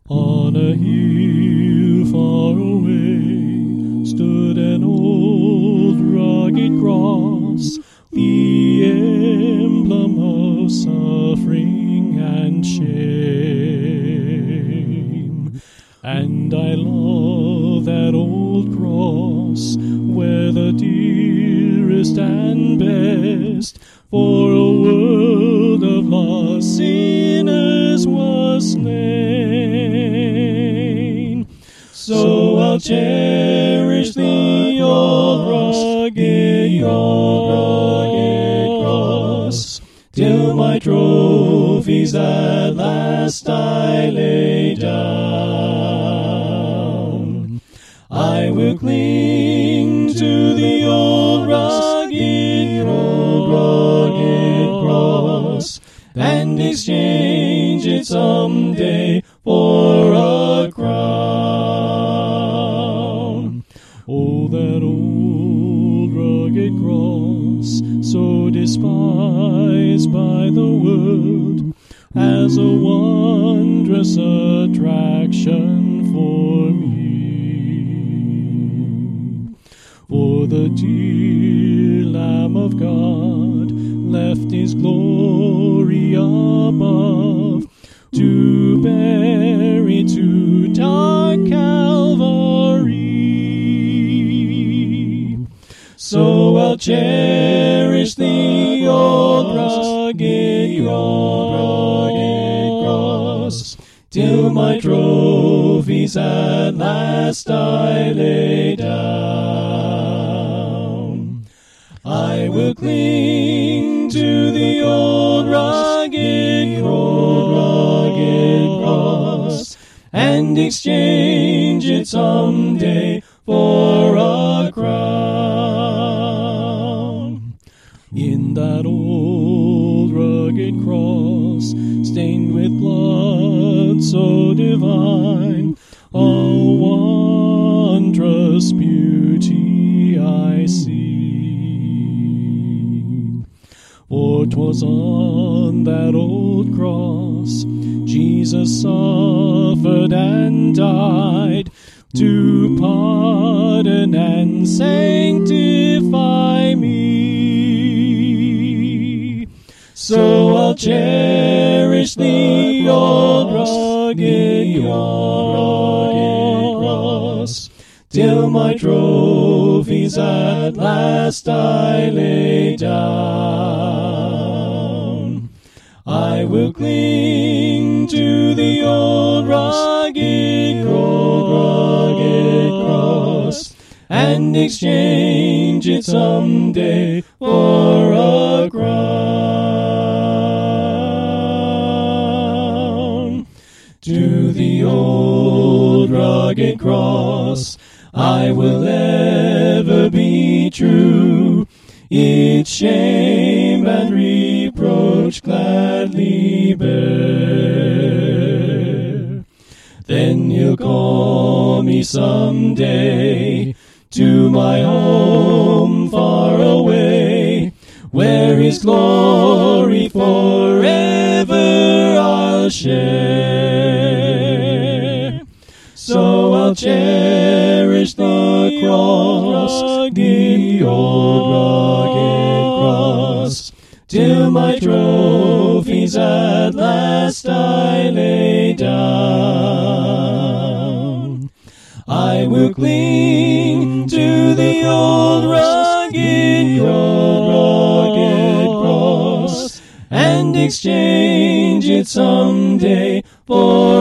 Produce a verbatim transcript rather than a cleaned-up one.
On a hill far away stood an old rugged cross, the emblem of suffering and shame. And I love that old cross, where the dearest and best for a world of lost sinners was slain. So I'll cherish the old rugged, old rugged cross, till my trophies at last I lay down. I will cling to the old rugged, old rugged cross, and exchange it someday for a crown. Oh, that old rugged cross, so despised by the world, has a wondrous attraction for me. For the dear Lamb of God left his glory above, to bury to dark Calvary. So I'll cherish the old rugged, old rugged cross, till my trophies at last I lay down. I will cling to the old rugged, old rugged cross, and exchange it someday for a crown. In that old rugged cross, stained with blood so divine, a wondrous beauty I see. For 'twas on that old cross Jesus suffered and died, to pardon and sanctify me. So I'll cherish the old rugged, old rugged cross, till my trophies at last I lay down. I will cling to the old rugged, old rugged cross, and exchange it someday for a crown. To the old rugged cross I will ever be true, its shame and reproach gladly bear. Then he'll call me someday to my home far away, where his glory forever I'll share. So I'll cherish the cross, the old rugged cross, till my trophies at last I lay down. I will cling to the old rugged, old rugged cross, and exchange it someday for